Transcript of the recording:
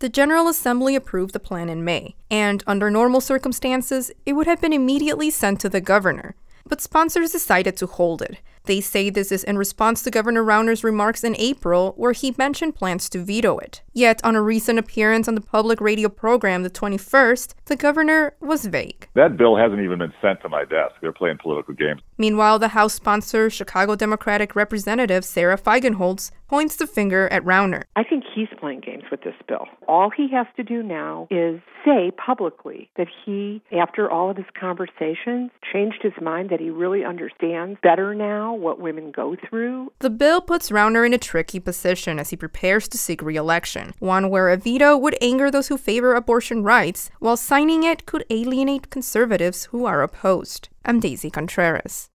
The General Assembly approved the plan in May, and under normal circumstances, it would have been immediately sent to the governor. But sponsors decided to hold it. They say this is in response to Governor Rauner's remarks in April, where he mentioned plans to veto it. Yet, on a recent appearance on the public radio program the 21st, the governor was vague. That bill hasn't even been sent to my desk. They're playing political games. Meanwhile, the House sponsor, Chicago Democratic Representative Sarah Feigenholtz, points the finger at Rauner. I think he's playing games with this bill. All he has to do now is say publicly that he, after all of his conversations, changed his mind, that he really understands better now what women go through. The bill puts Rauner in a tricky position as he prepares to seek re-election, one where a veto would anger those who favor abortion rights, while signing it could alienate conservatives who are opposed. I'm Daisy Contreras.